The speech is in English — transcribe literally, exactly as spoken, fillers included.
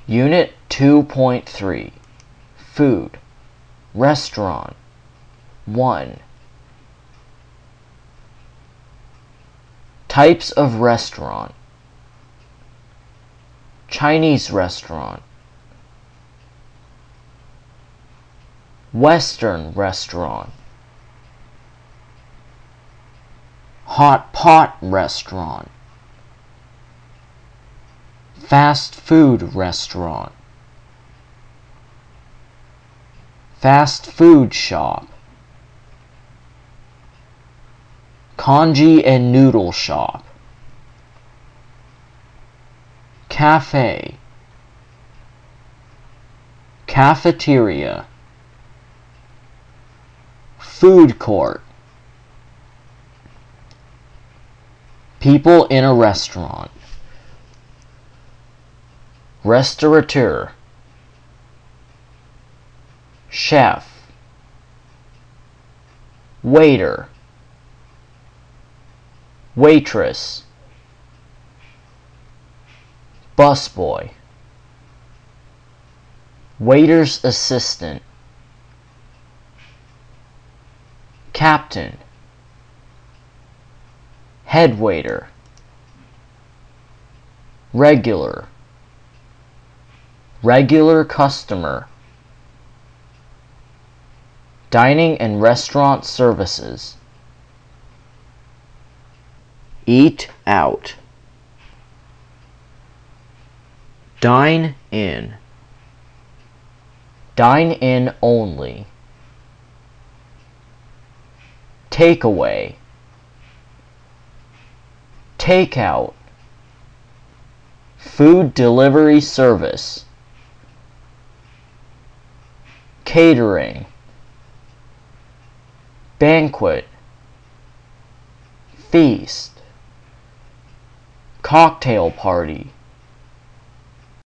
Unit two point three. Food. Restaurant. one. Types of restaurant. Chinese restaurant. Western restaurant. Hot pot restaurant. Fast food restaurant. Fast food shop. Congee and noodle shop. Cafe. Cafeteria. Food court. People in a restaurant. Restaurateur. Chef. Waiter. Waitress. Busboy. Waiter's assistant. Captain. Head waiter. Regular. Regular customer. Dining and restaurant services. Eat out. Dine in. Dine in only. Takeaway. Takeout. Food delivery service. Catering. Banquet. Feast. Cocktail party.